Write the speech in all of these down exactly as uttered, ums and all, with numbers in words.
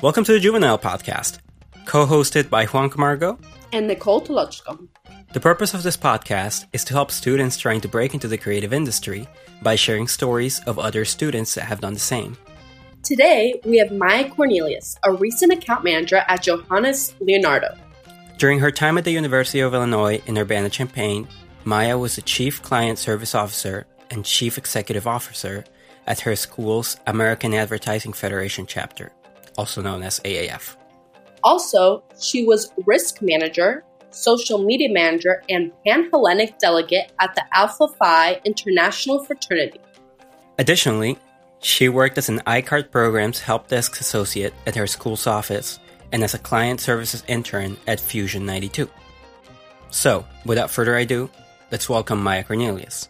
Welcome to the Juvenile Podcast, co-hosted by Juan Camargo and Nicole Tolochko. The purpose of this podcast is to help students trying to break into the creative industry by sharing stories of other students that have done the same. Today, we have Maya Cornelius, a recent account manager at Johannes Leonardo. During her time at the University of Illinois in Urbana-Champaign, Maya was the Chief Client Service Officer and Chief Executive Officer at her school's American Advertising Federation chapter, also known as A A F. Also, she was Risk Manager, Social Media Manager, and Pan-Hellenic Delegate at the Alpha Phi International Fraternity. Additionally, she worked as an I C A R T Programs Help Desk Associate at her school's office and as a Client Services Intern at Fusion ninety-two. So, without further ado, let's welcome Maya Cornelius.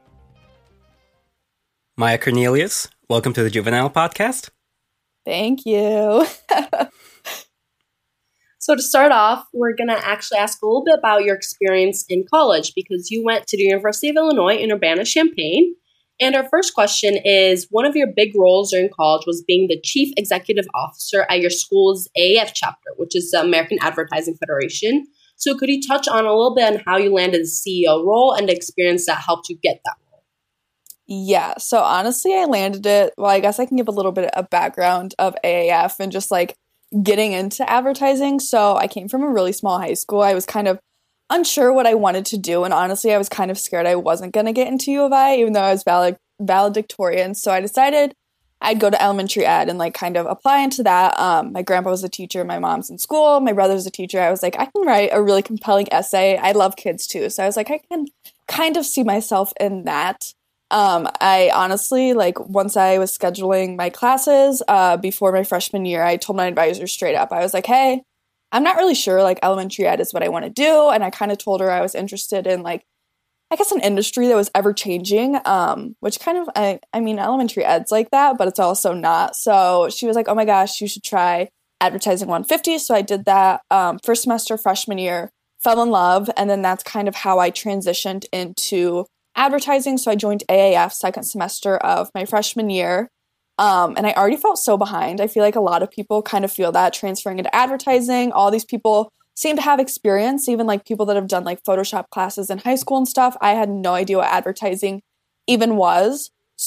Maya Cornelius, welcome to the Juvenile Podcast. Thank you. So to start off, we're going to actually ask a little bit about your experience in college because you went to the University of Illinois in Urbana-Champaign. And our first question is, one of your big roles during college was being the Chief Executive Officer at your school's A A F chapter, which is the American Advertising Federation. So could you touch on a little bit on how you landed the C E O role and the experience that helped you get that role? Yeah, so honestly, I landed it, well, I guess I can give a little bit of background of A A F and just like getting into advertising. So I came from a really small high school. I was kind of unsure what I wanted to do. And honestly, I was kind of scared I wasn't going to get into U of I, even though I was valed- valedictorian. So I decided I'd go to elementary ed and like kind of apply into that. Um, my grandpa was a teacher. My mom's in school. My brother's a teacher. I was like, I can write a really compelling essay. I love kids too. So I was like, I can kind of see myself in that. Um, I honestly, like, once I was scheduling my classes, uh, before my freshman year, I told my advisor straight up, I was like, hey, I'm not really sure, like, elementary ed is what I want to do, and I kind of told her I was interested in, like, I guess an industry that was ever-changing, um, which kind of, I, I mean, elementary ed's like that, but it's also not, so she was like, oh my gosh, you should try Advertising one fifty, so I did that, um, first semester, freshman year, fell in love, and then that's kind of how I transitioned into advertising. So I joined A A F second semester of my freshman year. Um, and I already felt so behind. I feel like a lot of people kind of feel that transferring into advertising. All these people seem to have experience, even like people that have done like Photoshop classes in high school and stuff. I had no idea what advertising even was.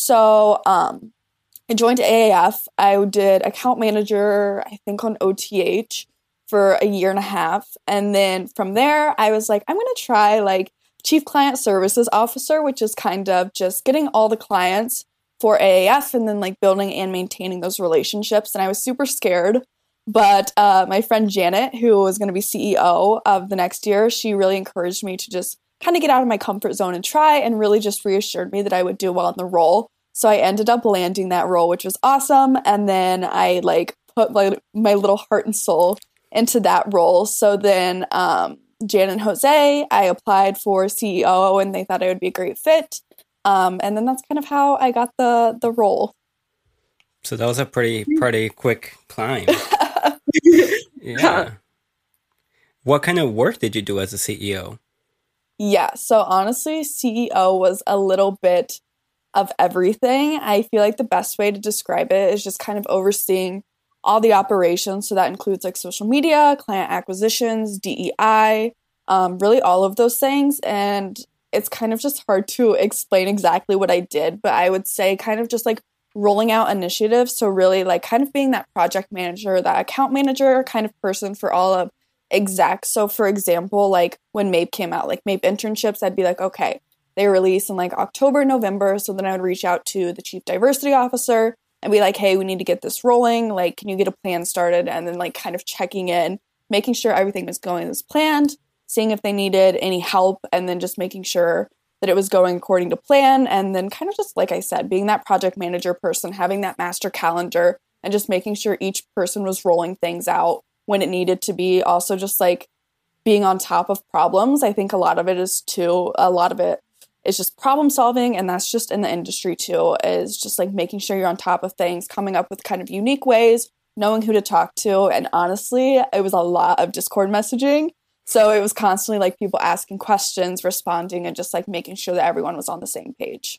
So um, I joined A A F. I did account manager, I think on O T H for a year and a half. And then from there, I was like, I'm going to try like Chief Client Services Officer, which is kind of just getting all the clients for A A F and then like building and maintaining those relationships. And I was super scared. But uh, my friend Janet, who was going to be C E O of the next year, she really encouraged me to just kind of get out of my comfort zone and try, and really just reassured me that I would do well in the role. So I ended up landing that role, which was awesome. And then I like put my, my little heart and soul into that role. So then um, Jan and Jose, I applied for C E O and they thought I would be a great fit. Um, and then that's kind of how I got the the role. So that was a pretty, pretty quick climb. Yeah. What kind of work did you do as a C E O? Yeah, so honestly, C E O was a little bit of everything. I feel like the best way to describe it is just kind of overseeing all the operations. So that includes like social media, client acquisitions, D E I, um, really all of those things. And it's kind of just hard to explain exactly what I did, but I would say kind of just like rolling out initiatives. So really like kind of being that project manager, that account manager kind of person for all of execs. So for example, like when MAPE came out, like MAPE internships, I'd be like, okay, they release in like October, November. So then I would reach out to the chief diversity officer and be like, hey, we need to get this rolling. Like, can you get a plan started? And then like kind of checking in, making sure everything was going as planned, seeing if they needed any help, and then just making sure that it was going according to plan. And then kind of just, like I said, being that project manager person, having that master calendar, and just making sure each person was rolling things out when it needed to be. Also just like being on top of problems. I think a lot of it is too, a lot of it is just problem solving, and that's just in the industry too, is just like making sure you're on top of things, coming up with kind of unique ways, knowing who to talk to. And honestly, it was a lot of Discord messaging. So it was constantly like people asking questions, responding, and just like making sure that everyone was on the same page.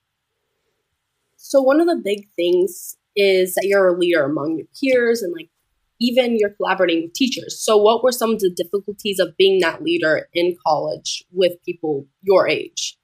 So one of the big things is that you're a leader among your peers and like even you're collaborating with teachers. So what were some of the difficulties of being that leader in college with people your age?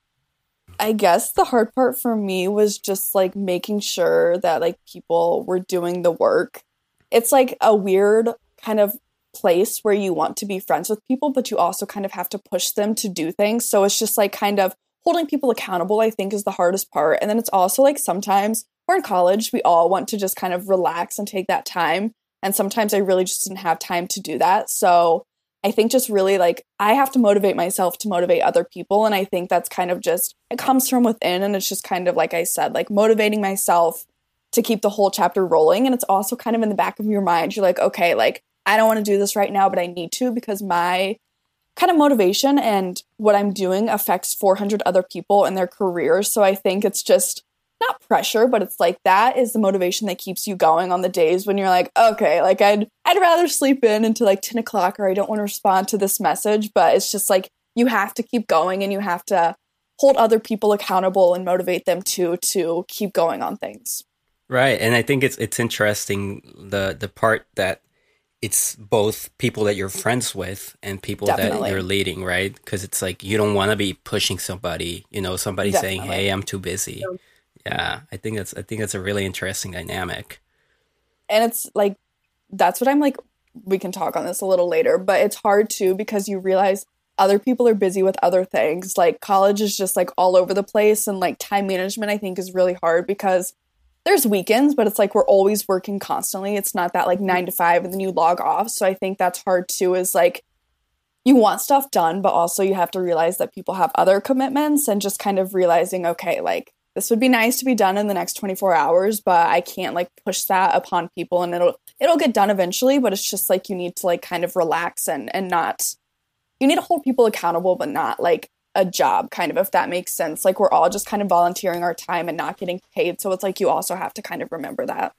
I guess the hard part for me was just like making sure that like people were doing the work. It's like a weird kind of place where you want to be friends with people, but you also kind of have to push them to do things. So it's just like kind of holding people accountable, I think, is the hardest part. And then it's also like sometimes we're in college, we all want to just kind of relax and take that time. And sometimes I really just didn't have time to do that. So I think just really like I have to motivate myself to motivate other people. And I think that's kind of just, it comes from within. And it's just kind of like I said, like motivating myself to keep the whole chapter rolling. And it's also kind of in the back of your mind. You're like, okay, like I don't want to do this right now, but I need to because my kind of motivation and what I'm doing affects four hundred other people in their careers. So I think it's just not pressure, but it's like that is the motivation that keeps you going on the days when you're like, okay, like I'd I'd rather sleep in until like ten o'clock or I don't want to respond to this message. But it's just like you have to keep going and you have to hold other people accountable and motivate them too to keep going on things. Right. And I think it's it's interesting the the part that it's both people that you're friends with and people Definitely. that you're leading, right? Because it's like you don't want to be pushing somebody, you know, somebody Definitely. saying, hey, I'm too busy. Yeah. Yeah, I think that's I think that's a really interesting dynamic. And it's like, that's what I'm like, we can talk on this a little later, but it's hard too because you realize other people are busy with other things. Like college is just like all over the place and like time management I think is really hard because there's weekends, but it's like we're always working constantly. It's not that like nine to five and then you log off. So I think that's hard too is like you want stuff done, but also you have to realize that people have other commitments and just kind of realizing, okay, like this would be nice to be done in the next twenty-four hours, but I can't like push that upon people and it'll it'll get done eventually, but it's just like you need to like kind of relax and and not you need to hold people accountable, but not like a job kind of, if that makes sense. Like we're all just kind of volunteering our time and not getting paid. So it's like you also have to kind of remember that.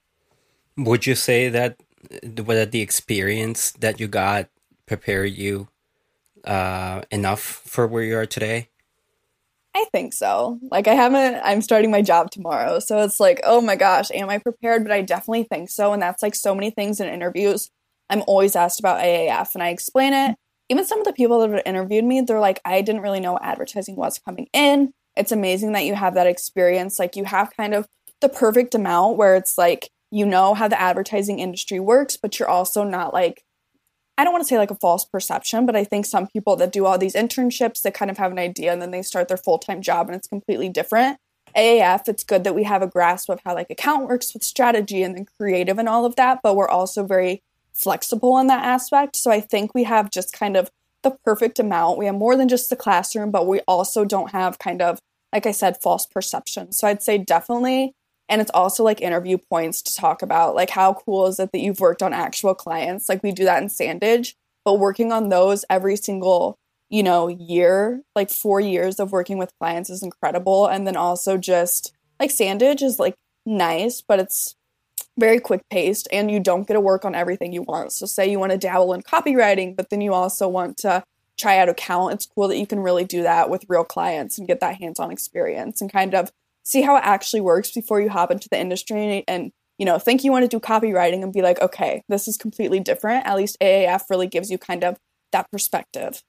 Would you say that that the experience that you got prepared you uh, enough for where you are today? I think so. Like I haven't, I'm starting my job tomorrow. So it's like, oh my gosh, am I prepared? But I definitely think so. And that's like so many things in interviews. I'm always asked about A A F and I explain it. Even some of the people that have interviewed me, they're like, I didn't really know what advertising was coming in. It's amazing that you have that experience. Like you have kind of the perfect amount where it's like, you know how the advertising industry works, but you're also not like, I don't want to say like a false perception, but I think some people that do all these internships, they kind of have an idea and then they start their full-time job and it's completely different. A A F, it's good that we have a grasp of how like account works with strategy and then creative and all of that, but we're also very flexible in that aspect. So I think we have just kind of the perfect amount. We have more than just the classroom, but we also don't have kind of, like I said, false perception. So I'd say definitely. And it's also like interview points to talk about, like how cool is it that you've worked on actual clients? Like we do that in Sandage, but working on those every single, you know, year, like four years of working with clients is incredible. And then also just like Sandage is like nice, but it's very quick paced and you don't get to work on everything you want. So say you want to dabble in copywriting, but then you also want to try out account. It's cool that you can really do that with real clients and get that hands-on experience and kind of see how it actually works before you hop into the industry and, you know, think you want to do copywriting and be like, okay, this is completely different. At least A A F really gives you kind of that perspective.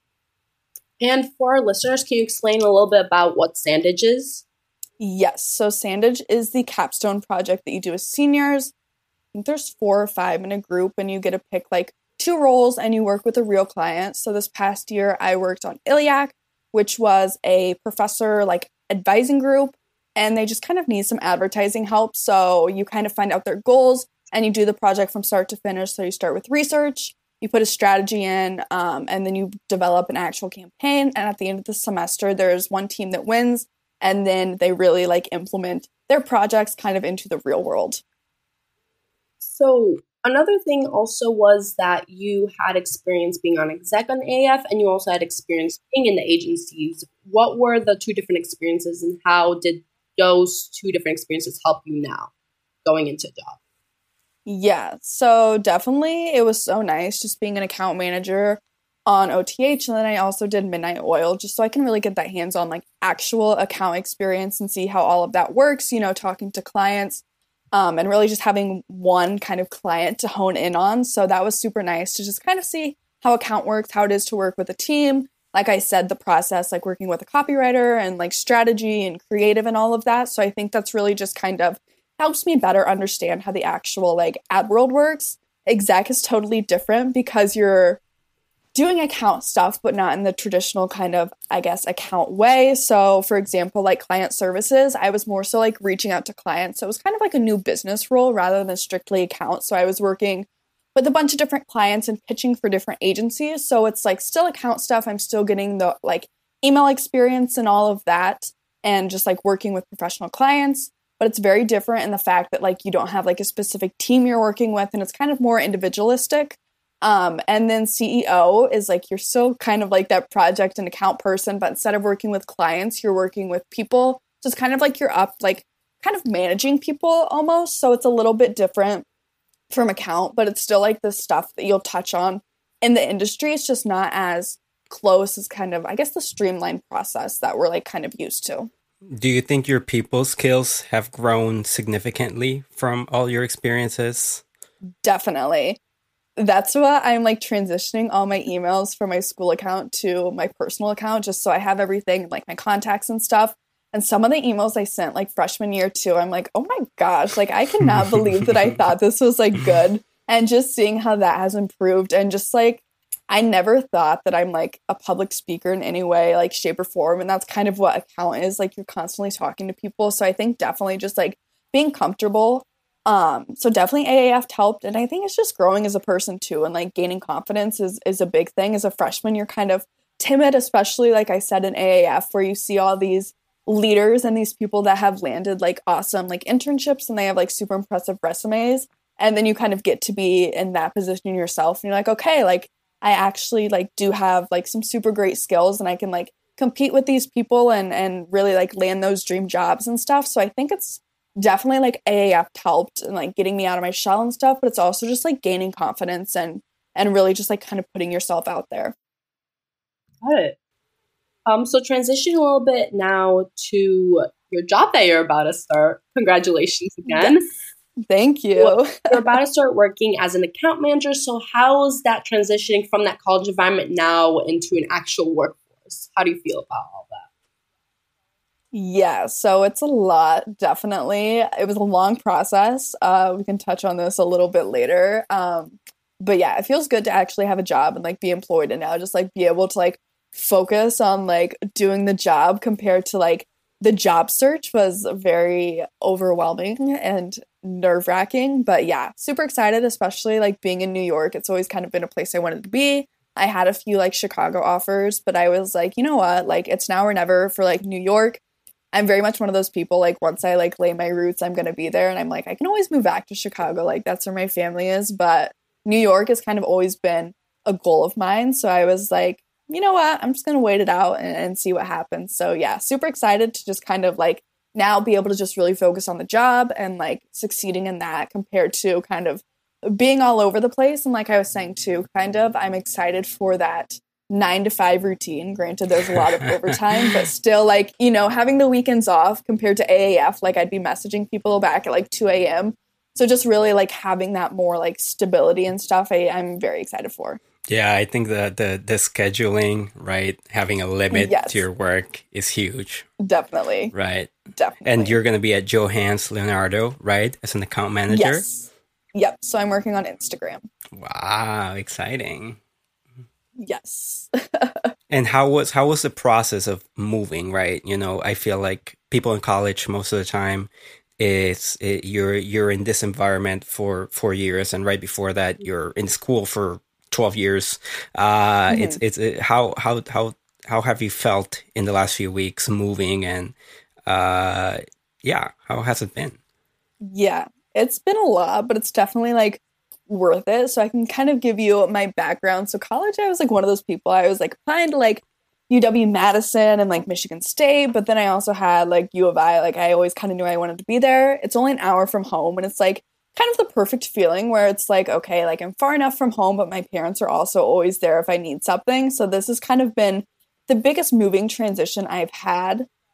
And for our listeners, can you explain a little bit about what Sandage is? Yes. So Sandage is the capstone project that you do as seniors. I think there's four or five in a group and you get to pick like two roles and you work with a real client. So this past year I worked on Iliac, which was a professor like advising group. And they just kind of need some advertising help. So you kind of find out their goals and you do the project from start to finish. So you start with research, you put a strategy in, um, and then you develop an actual campaign. And at the end of the semester, there's one team that wins. And then they really like implement their projects kind of into the real world. So another thing also was that you had experience being on exec on A A F and you also had experience being in the agencies. What were the two different experiences and how did those two different experiences help you now going into a job? Yeah, so definitely it was so nice just being an account manager on O T H. And then I also did Midnight Oil just so I can really get that hands-on like actual account experience and see how all of that works, you know, talking to clients. um, and really just having one kind of client to hone in on. So that was super nice to just kind of see how account works, how it is to work with a team. Like I said, the process, like working with a copywriter and like strategy and creative and all of that. So I think that's really just kind of helps me better understand how the actual like ad world works. Exec is totally different because you're doing account stuff, but not in the traditional kind of, I guess, account way. So for example, like client services, I was more so like reaching out to clients. So it was kind of like a new business role rather than strictly account. So I was working with a bunch of different clients and pitching for different agencies. So it's like still account stuff. I'm still getting the like email experience and all of that and just like working with professional clients. But it's very different in the fact that like you don't have like a specific team you're working with and it's kind of more individualistic. Um, and then C E O is like you're still kind of like that project and account person, but instead of working with clients, you're working with people. So it's kind of like you're up like kind of managing people almost. So it's a little bit different from account, but it's still like the stuff that you'll touch on in the industry. It's just not as close as kind of, I guess, the streamlined process that we're like kind of used to. Do you think your people skills have grown significantly from all your experiences? Definitely. That's why I'm like transitioning all my emails from my school account to my personal account, just so I have everything, like my contacts and stuff. And some of the emails I sent like freshman year too, I'm like, oh my gosh, like I cannot believe that I thought this was like good. And just seeing how that has improved and just like, I never thought that I'm like a public speaker in any way, like shape or form. And that's kind of what account is. Like you're constantly talking to people. So I think definitely just like being comfortable. Um, so definitely A A F helped. And I think it's just growing as a person too. And like gaining confidence is, is a big thing. As a freshman, you're kind of timid, especially like I said in A A F, where you see all these leaders and these people that have landed like awesome like internships and they have like super impressive resumes. And then you kind of get to be in that position yourself. And you're like, okay, like I actually like do have like some super great skills and I can like compete with these people and, and really like land those dream jobs and stuff. So I think it's definitely like A A F helped and like getting me out of my shell and stuff, but it's also just like gaining confidence and, and really just like kind of putting yourself out there. Got it. Um, so transitioning a little bit now to your job that you're about to start. Congratulations again. Yes. Thank you. Well, you're about to start working as an account manager. So how is that transitioning from that college environment now into an actual workforce? How do you feel about all that? Yeah, so it's a lot, definitely. It was a long process. Uh, we can touch on this a little bit later. Um, but yeah, it feels good to actually have a job and like be employed and now just like be able to like focus on like doing the job compared to like the job search was very overwhelming and nerve-wracking. But yeah, super excited, especially like being in New York. It's always kind of been a place I wanted to be. I had a few like Chicago offers, but I was like, you know what, like it's now or never for like New York. I'm very much one of those people, like once I like lay my roots, I'm going to be there. And I'm like, I can always move back to Chicago. Like that's where my family is. But New York has kind of always been a goal of mine. So I was like, you know what, I'm just going to wait it out and, and see what happens. So yeah, super excited to just kind of like now be able to just really focus on the job and like succeeding in that compared to kind of being all over the place. And like I was saying too, kind of, I'm excited for that nine to five routine. Granted, there's a lot of overtime, but still like, you know, having the weekends off compared to A A F, like I'd be messaging people back at like two a.m. So just really like having that more like stability and stuff, I, I'm very excited for. Yeah, I think the, the, the scheduling, right, having a limit Yes. to your work is huge. Definitely. Right. Definitely. And you're going to be at Johans Leonardo, right, as an account manager? Yes. Yep. So I'm working on Instagram. Wow, exciting. Yes. And how was how was the process of moving, right? You know, I feel like people in college most of the time, it's it, you're you're in this environment for four years, and right before that, you're in school for twelve years. Uh, mm-hmm. It's it's it, how how how how have you felt in the last few weeks moving, and uh, yeah, how has it been? Yeah, it's been a lot, but it's definitely like worth it. So I can kind of give you my background. So college, I was like one of those people. I was like applying to like U W Madison and like Michigan State, but then I also had like U of I. Like I always kind of knew I wanted to be there. It's only an hour from home, and it's like kind of the perfect feeling where it's like, okay, like I'm far enough from home, but my parents are also always there if I need something. So this has kind of been the biggest moving transition I've had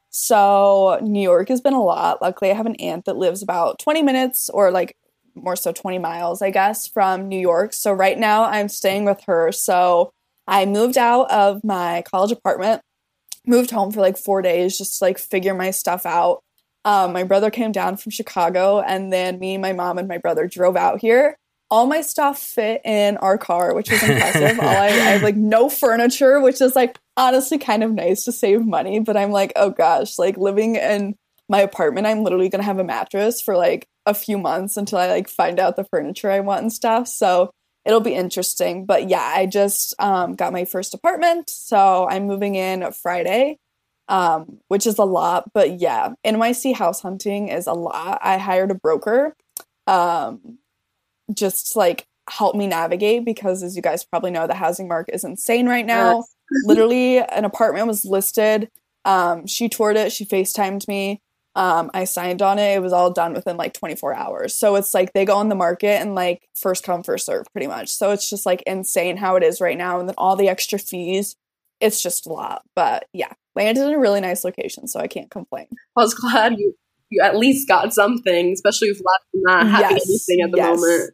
So New York has been a lot. Luckily, I have an aunt that lives about twenty minutes or like more so twenty miles, I guess, from New York. So right now I'm staying with her. So I moved out of my college apartment, moved home for like four days just to like figure my stuff out. Um, my brother came down from Chicago, and then me, my mom, and my brother drove out here. All my stuff fit in our car, which was impressive. All I, I have like no furniture, which is like honestly kind of nice to save money. But I'm like, oh gosh, like living in my apartment, I'm literally gonna have a mattress for like a few months until I like find out the furniture I want and stuff. So it'll be interesting. But yeah, I just um, got my first apartment, so I'm moving in Friday. Um, which is a lot, but yeah, N Y C house hunting is a lot. I hired a broker, um, just to, like help me navigate because, as you guys probably know, the housing market is insane right now. Yes. Literally, an apartment was listed. Um, she toured it. She FaceTimed me. Um, I signed on it. It was all done within like twenty-four hours. So it's like they go on the market and like first come, first serve pretty much. So it's just like insane how it is right now. And then all the extra fees. It's just a lot. But yeah, landed in a really nice location, so I can't complain. I was glad you, you at least got something, especially with left not having Yes, anything at the yes. moment.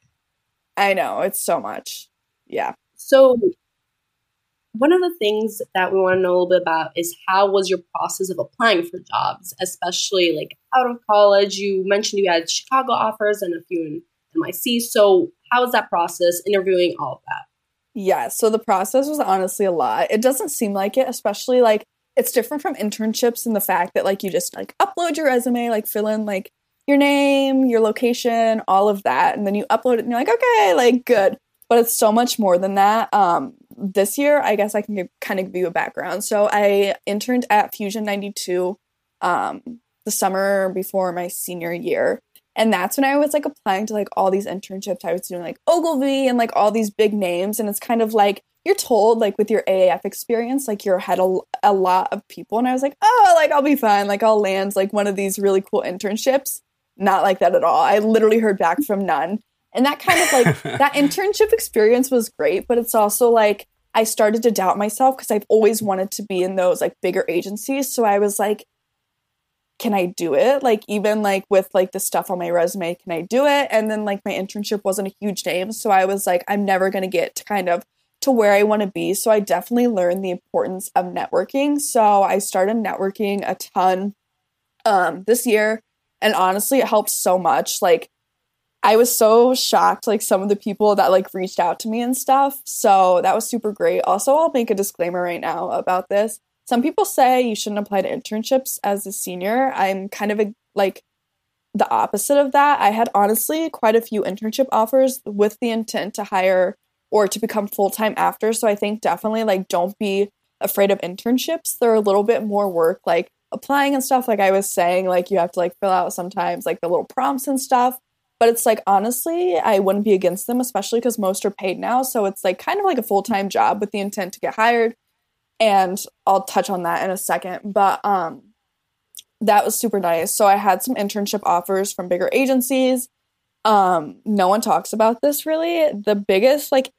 I know, it's so much. Yeah. So one of the things that we want to know a little bit about is how was your process of applying for jobs, especially like out of college? You mentioned you had Chicago offers and a few in N Y C. So how was that process, interviewing, all of that? Yeah, so the process was honestly a lot. It doesn't seem like it, especially like it's different from internships in the fact that like you just like upload your resume, like fill in like your name, your location, all of that, and then you upload it and you're like, okay, like good. But it's so much more than that. Um, this year, I guess I can give, kind of give you a background. So I interned at Fusion ninety-two um, the summer before my senior year. And that's when I was like applying to like all these internships. I was doing like Ogilvy and like all these big names. And it's kind of like you're told like with your A A F experience, like you're ahead of a lot of people. And I was like, oh, like I'll be fine. Like I'll land like one of these really cool internships. Not like that at all. I literally heard back from none. And that kind of like that internship experience was great. But it's also like I started to doubt myself because I've always wanted to be in those like bigger agencies. So I was like, can I do it? Like, even like with like the stuff on my resume, can I do it? And then like my internship wasn't a huge name. So I was like, I'm never going to get to kind of to where I want to be. So I definitely learned the importance of networking. So I started networking a ton um, this year. And honestly, it helped so much. Like, I was so shocked, like some of the people that like reached out to me and stuff. So that was super great. Also, I'll make a disclaimer right now about this. Some people say you shouldn't apply to internships as a senior. I'm kind of a, like the opposite of that. I had honestly quite a few internship offers with the intent to hire or to become full-time after. So I think definitely like don't be afraid of internships. They're a little bit more work, like applying and stuff. Like I was saying, like you have to like fill out sometimes like the little prompts and stuff. But it's like, honestly, I wouldn't be against them, especially because most are paid now. So it's like kind of like a full-time job with the intent to get hired. And I'll touch on that in a second. But um, that was super nice. So I had some internship offers from bigger agencies. Um, no one talks about this really. The biggest, like,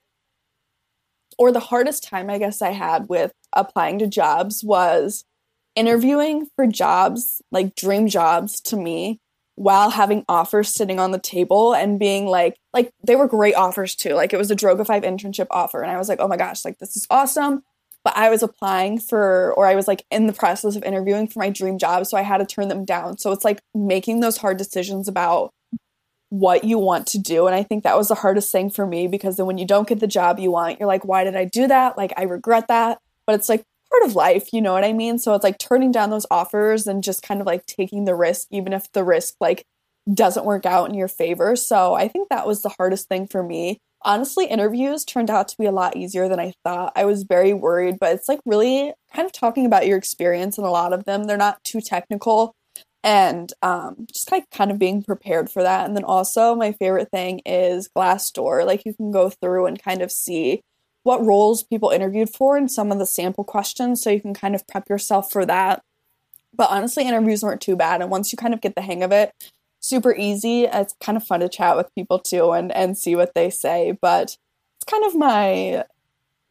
or the hardest time I guess I had with applying to jobs was interviewing for jobs, like dream jobs to me, while having offers sitting on the table and being like, like they were great offers too. Like it was a Droga five internship offer. And I was like, oh my gosh, like this is awesome. But I was applying for, or I was like in the process of interviewing for my dream job. So I had to turn them down. So it's like making those hard decisions about what you want to do. And I think that was the hardest thing for me, because then when you don't get the job you want, you're like, why did I do that? Like, I regret that. But it's like part of life, you know what I mean? So it's like turning down those offers and just kind of like taking the risk, even if the risk like doesn't work out in your favor. So I think that was the hardest thing for me. Honestly, interviews turned out to be a lot easier than I thought. I was very worried, but it's like really kind of talking about your experience, and a lot of them, they're not too technical, and um, just like kind of being prepared for that. And then also my favorite thing is Glassdoor. Like you can go through and kind of see what roles people interviewed for and some of the sample questions, so you can kind of prep yourself for that. But honestly, interviews weren't too bad. And once you kind of get the hang of it, super easy. It's kind of fun to chat with people too and, and see what they say. But it's kind of my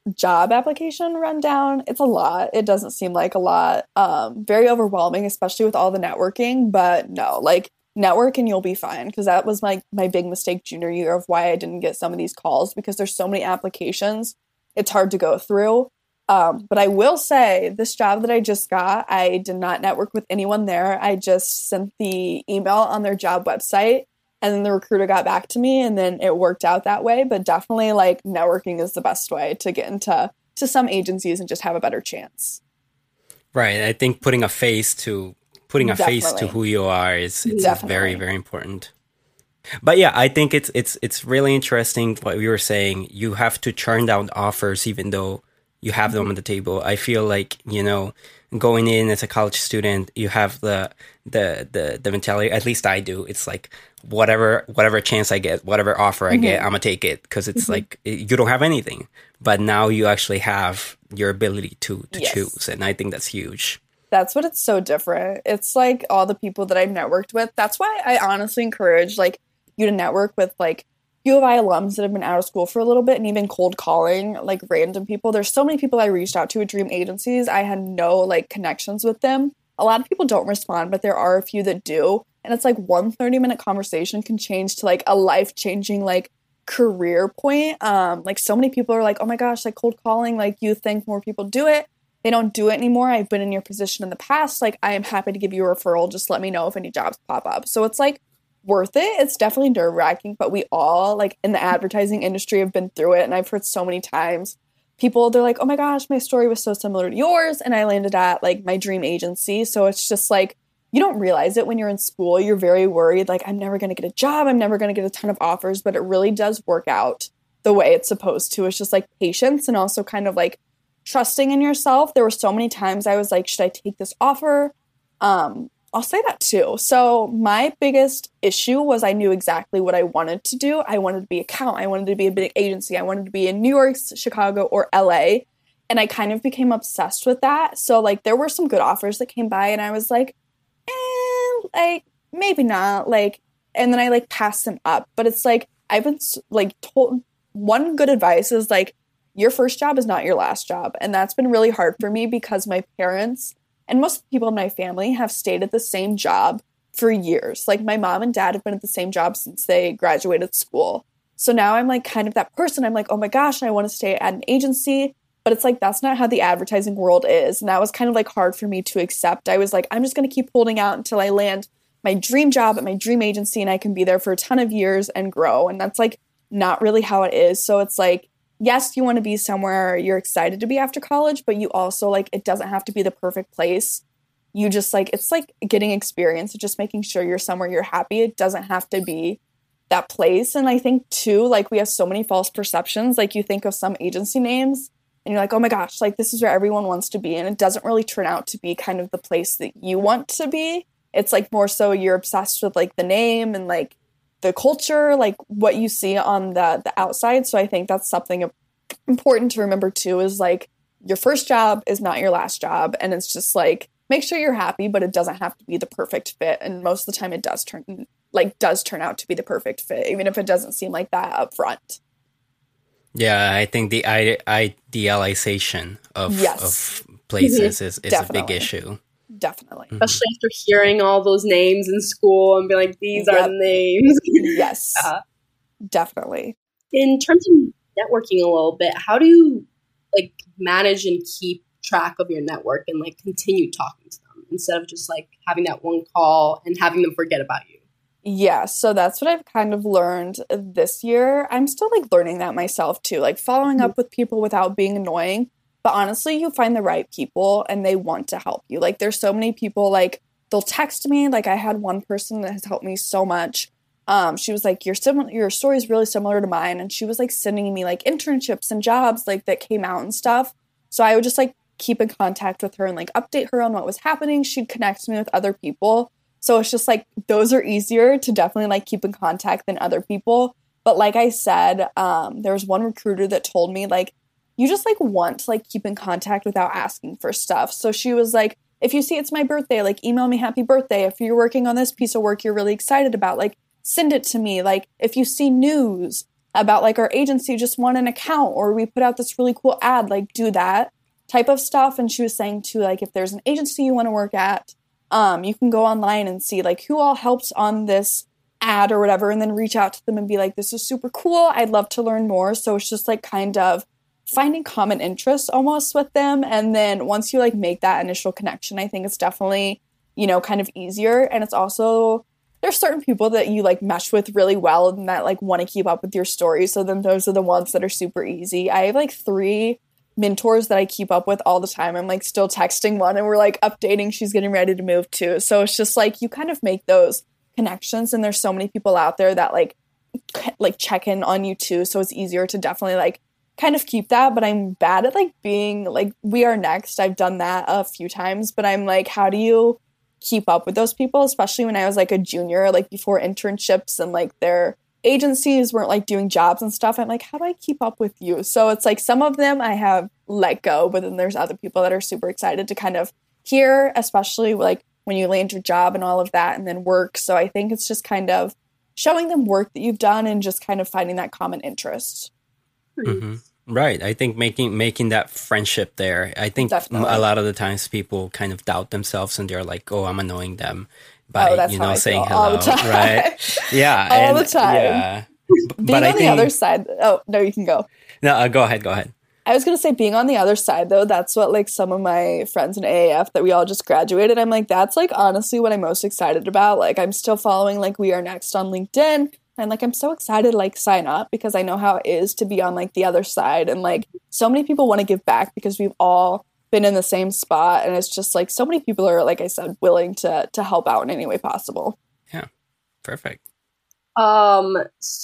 job application rundown, it's a lot. It doesn't seem like a lot. Um, very overwhelming, especially with all the networking. But no, like network and you'll be fine. Because that was my my big mistake junior year of why I didn't get some of these calls, because there's so many applications. It's hard to go through. Um, but I will say this job that I just got, I did not network with anyone there. I just sent the email on their job website, and then the recruiter got back to me, and then it worked out that way. But definitely like networking is the best way to get into to some agencies and just have a better chance. Right. I think putting a face to putting a Definitely. face to who you are is it's Definitely. very, very important. But yeah, I think it's it's it's really interesting what we were saying. You have to turn down offers even though you have them on the table. I feel like, you know, going in as a college student, you have the the the the mentality, at least I do. It's like whatever whatever chance I get, whatever offer I get, Mhm. I'm gonna take it, because it's Mhm. like you don't have anything. But now you actually have your ability to to Yes. choose, and I think that's huge. That's what it's so different. It's like all the people that I've networked with. That's why I honestly encourage like you to network with like U of I alums that have been out of school for a little bit, and even cold calling like random people. There's so many people I reached out to at dream agencies. I had no like connections with them. A lot of people don't respond, but there are a few that do. And it's like one thirty minute conversation can change to like a life changing like career point. Um, like so many people are like, oh my gosh, like cold calling, like you think more people do it. They don't do it anymore. I've been in your position in the past. Like I am happy to give you a referral. Just let me know if any jobs pop up. So it's like worth it. It's definitely nerve wracking, but we all like in the advertising industry have been through it. And I've heard so many times people, they're like, oh my gosh, my story was so similar to yours. And I landed at like my dream agency. So it's just like, you don't realize it when you're in school. You're very worried. Like, I'm never going to get a job. I'm never going to get a ton of offers, but it really does work out the way it's supposed to. It's just like patience and also kind of like trusting in yourself. There were so many times I was like, should I take this offer? Um, I'll say that too. So my biggest issue was I knew exactly what I wanted to do. I wanted to be account. I wanted to be a big agency. I wanted to be in New York, Chicago, or L A. And I kind of became obsessed with that. So like there were some good offers that came by and I was like, eh, like maybe not. Like, and then I like passed them up. But it's like, I've been like told one good advice is like, your first job is not your last job. And that's been really hard for me because my parents and most people in my family have stayed at the same job for years. Like my mom and dad have been at the same job since they graduated school. So now I'm like kind of that person. I'm like, oh my gosh, I want to stay at an agency. But it's like, that's not how the advertising world is. And that was kind of like hard for me to accept. I was like, I'm just going to keep holding out until I land my dream job at my dream agency and I can be there for a ton of years and grow. And that's like not really how it is. So it's like, yes, you want to be somewhere you're excited to be after college, but you also like, it doesn't have to be the perfect place. You just like, it's like getting experience, just making sure you're somewhere you're happy. It doesn't have to be that place. And I think too, like we have so many false perceptions. Like you think of some agency names and you're like, oh my gosh, like this is where everyone wants to be. And it doesn't really turn out to be kind of the place that you want to be. It's like more so you're obsessed with like the name and like the culture, like what you see on the the outside. So I think that's something important to remember too, is like your first job is not your last job. And it's just like, make sure you're happy, but it doesn't have to be the perfect fit. And most of the time it does turn like does turn out to be the perfect fit, even if it doesn't seem like that up front. Yeah, I think the I- idealization of, Yes. of places is, is a big Definitely. issue. Definitely. Especially after hearing all those names in school and be like, these are Yep. the names. Yes, Uh, definitely. in terms of networking a little bit, how do you like manage and keep track of your network and like continue talking to them instead of just like having that one call and having them forget about you? Yeah, so that's what I've kind of learned this year. I'm still like learning that myself too, like following up with people without being annoying. But honestly, you find the right people and they want to help you. Like there's so many people like they'll text me. Like I had one person that has helped me so much. Um, she was like, your sim- your story is really similar to mine. And she was like sending me like internships and jobs like that came out and stuff. So I would just like keep in contact with her and like update her on what was happening. She'd connect me with other people. So it's just like those are easier to definitely like keep in contact than other people. But like I said, um, there was one recruiter that told me like, you just like want to like keep in contact without asking for stuff. So she was like, if you see it's my birthday, like email me happy birthday. If you're working on this piece of work you're really excited about, like send it to me. Like if you see news, about like our agency just won an account, or we put out this really cool ad, like do that type of stuff. And she was saying too, like if there's an agency you want to work at, um, you can go online and see like who all helps on this ad or whatever, and then reach out to them and be like, this is super cool, I'd love to learn more. So it's just like kind of finding common interests almost with them. And then once you like make that initial connection, I think it's definitely, you know, kind of easier. And it's also, there's certain people that you like mesh with really well and that like want to keep up with your story. So then those are the ones that are super easy. I have like three mentors that I keep up with all the time. I'm like still texting one and we're like updating, she's getting ready to move too. So it's just like you kind of make those connections, and there's so many people out there that like like check in on you too. So it's easier to definitely like kind of keep that. But I'm bad at like being like We Are Next. I've done that a few times, but I'm like, how do you keep up with those people, especially when I was like a junior, like before internships and like their agencies weren't like doing jobs and stuff. I'm like, how do I keep up with you? So it's like some of them I have let go, but then there's other people that are super excited to kind of hear, especially like when you land your job and all of that and then work. So I think it's just kind of showing them work that you've done and just kind of finding that common interest. Mm-hmm. Right. I think making making that friendship there. I think Definitely. a lot of the times people kind of doubt themselves and they're like, "Oh, I'm annoying them," by Oh, that's you how know I saying feel all hello, the time. right? Yeah, All and, the time. Yeah, B- Being but I on the think other side, oh no, you can go. no. Uh, go ahead. Go ahead. I was going to say being on the other side, though, that's what, like, some of my friends in A A F that we all just graduated, I'm like, that's, like, honestly what I'm most excited about. Like, I'm still following, like, We Are Next on LinkedIn, and, like, I'm so excited to, like, sign up because I know how it is to be on, like, the other side. And, like, so many people want to give back because we've all been in the same spot, and it's just, like, so many people are, like I said, willing to to help out in any way possible. Yeah, perfect. Um,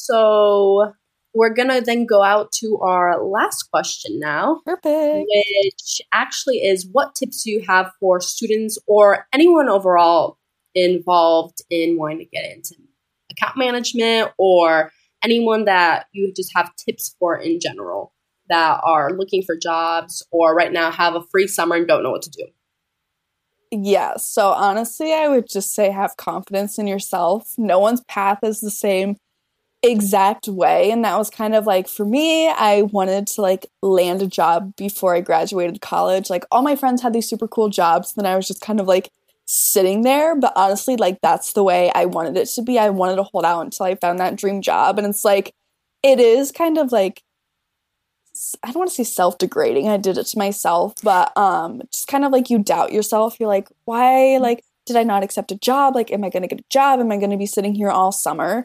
so we're gonna then go out to our last question now, Perfect. which actually is, what tips do you have for students or anyone overall involved in wanting to get into account management, or anyone that you just have tips for in general that are looking for jobs or right now have a free summer and don't know what to do? Yeah, so honestly, I would just say have confidence in yourself. No one's path is the same exact way, and that was kind of like, for me, I wanted to like land a job before I graduated college. Like all my friends had these super cool jobs, and then I was just kind of like sitting there. But honestly, like that's the way I wanted it to be. I wanted to hold out until I found that dream job, and it's like it is kind of like, I don't want to say self-degrading. I did it to myself, but um, just kind of like you doubt yourself. You're like, why, like, did I not accept a job? Like, am I going to get a job? Am I going to be sitting here all summer?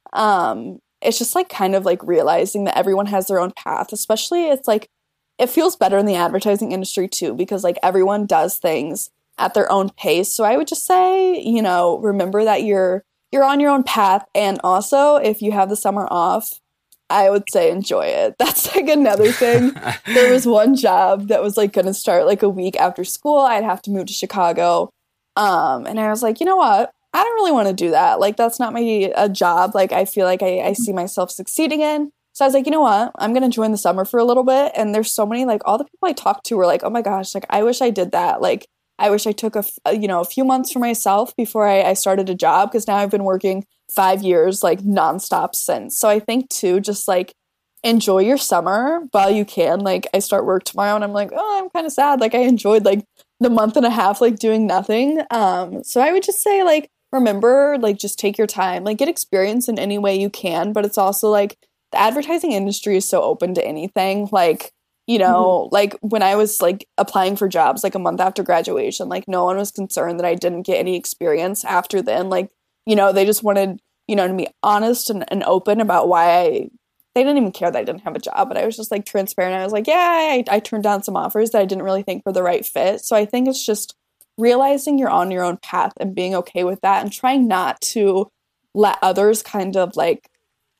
Um, it's just like kind of like realizing that everyone has their own path, especially it's like, it feels better in the advertising industry too, because like everyone does things at their own pace. So I would just say, you know, remember that you're, you're on your own path. And also if you have the summer off, I would say enjoy it. That's like another thing. There was one job that was like going to start like a week after school. I'd have to move to Chicago. Um, and I was like, you know what? I don't really want to do that. Like, that's not my a job. Like, I feel like I, I see myself succeeding in. So I was like, you know what? I'm going to join the summer for a little bit. And there's so many, like all the people I talked to were like, oh my gosh, like, I wish I did that. Like, I wish I took a, f- you know, a few months for myself before I, I started a job. Cause now I've been working five years, like nonstop since. So I think too, just like enjoy your summer while you can. Like I start work tomorrow and I'm like, oh, I'm kind of sad. Like I enjoyed like the month and a half, like doing nothing. Um, so I would just say like, remember, like just take your time, like get experience in any way you can. But it's also like the advertising industry is so open to anything. Like, you know, mm-hmm. like when I was like applying for jobs, like a month after graduation, like no one was concerned that I didn't get any experience after then. Like, you know, they just wanted, you know, to be honest and, and open about why I, they didn't even care that I didn't have a job, but I was just like transparent. I was like, yeah, I, I turned down some offers that I didn't really think were the right fit. So I think it's just realizing you're on your own path and being okay with that and trying not to let others kind of like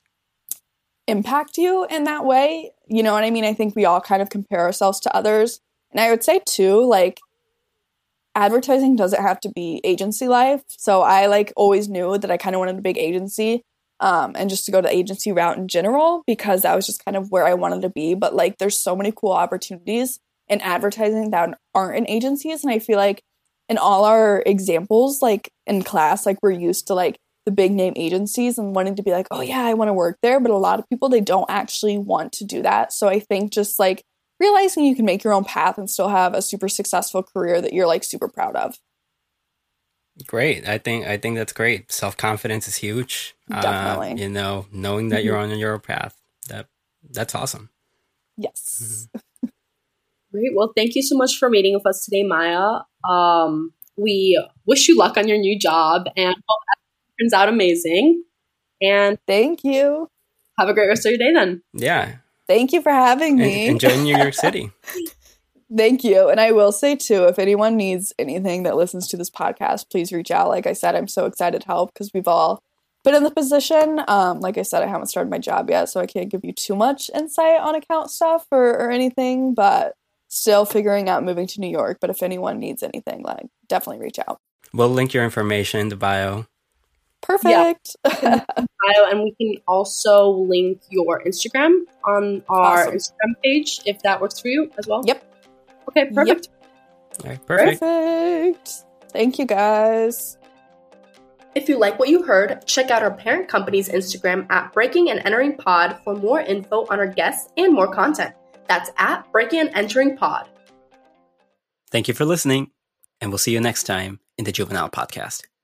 impact you in that way. You know what I mean? I think we all kind of compare ourselves to others. And I would say too, like, advertising doesn't have to be agency life. So I like always knew that I kind of wanted a big agency um, and just to go the agency route in general, because that was just kind of where I wanted to be. But like, there's so many cool opportunities in advertising that aren't in agencies. And I feel like in all our examples, like in class, like we're used to like the big name agencies and wanting to be like, oh yeah, I want to work there. But a lot of people, they don't actually want to do that. So I think just like realizing you can make your own path and still have a super successful career that you're like super proud of. Great. I think I think that's great. Self-confidence is huge. Definitely. Uh, you know, knowing that you're on your path. That that's awesome. Yes. Mm-hmm. Great. Well, thank you so much for meeting with us today, Maya. Um, we wish you luck on your new job and hope that turns out amazing. And thank you. Have a great rest of your day then. Yeah. Thank you for having me. En- enjoy New York City. Thank you. And I will say, too, if anyone needs anything that listens to this podcast, please reach out. Like I said, I'm so excited to help because we've all been in the position. Um, like I said, I haven't started my job yet, so I can't give you too much insight on account stuff or, or anything, but still figuring out moving to New York. But if anyone needs anything, like definitely reach out. We'll link your information in the bio. Perfect. Yeah. bio, and we can also link your Instagram on our Awesome. Instagram page if that works for you as well. Yep. Okay, perfect. Yep. All right, perfect. Perfect. Thank you, guys. If you like what you heard, check out our parent company's Instagram at Breaking and Entering Pod for more info on our guests and more content. That's at Breaking and Entering Pod. Thank you for listening, and we'll see you next time in the Juvenile Podcast.